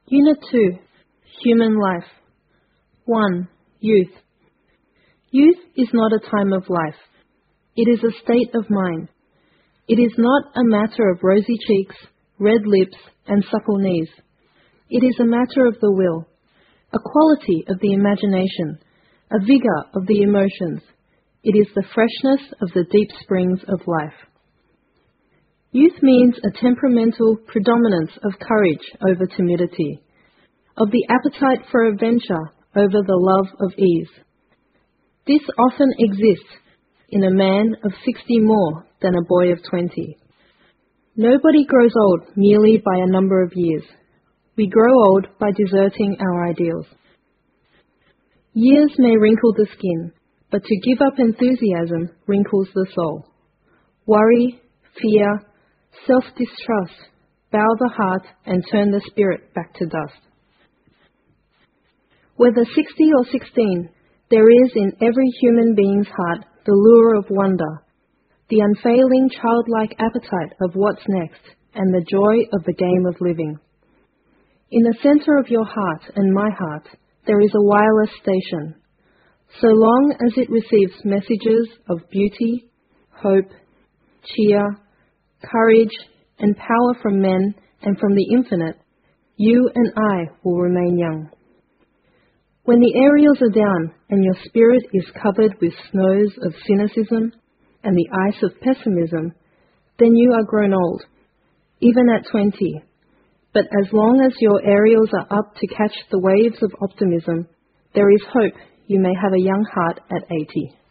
Unit 2. Human Life. 1. Youth. Youth is not a time of life. It is a state of mind. It is not a matter of rosy cheeks, red lips, and supple knees. It is a matter of the will, a quality of the imagination, a vigor of the emotions. It is the freshness of the deep springs of life. Youth means a temperamental predominance of courage over timidity, of the appetite for adventure over the love of ease. This often exists in a man of 60 more than a boy of 20. Nobody grows old merely by a number of years. We grow old by deserting our ideals. Years may wrinkle the skin, but to give up enthusiasm wrinkles the soul. Worry, fear, self-distrust bow the heart and turn the spirit back to dust. Whether 60 or 16, there is in every human being's heart the lure of wonder, the unfailing childlike appetite of what's next, and the joy of the game of living. In the center of your heart and my heart, there is a wireless station. So long as it receives messages of beauty, hope, cheer, courage, and power from men and from the infinite, you and I will remain young. When the aerials are down and your spirit is covered with snows of cynicism and the ice of pessimism, then you are grown old, even at 20. But as long as your aerials are up to catch the waves of optimism, there is hope you may have a young heart at 80.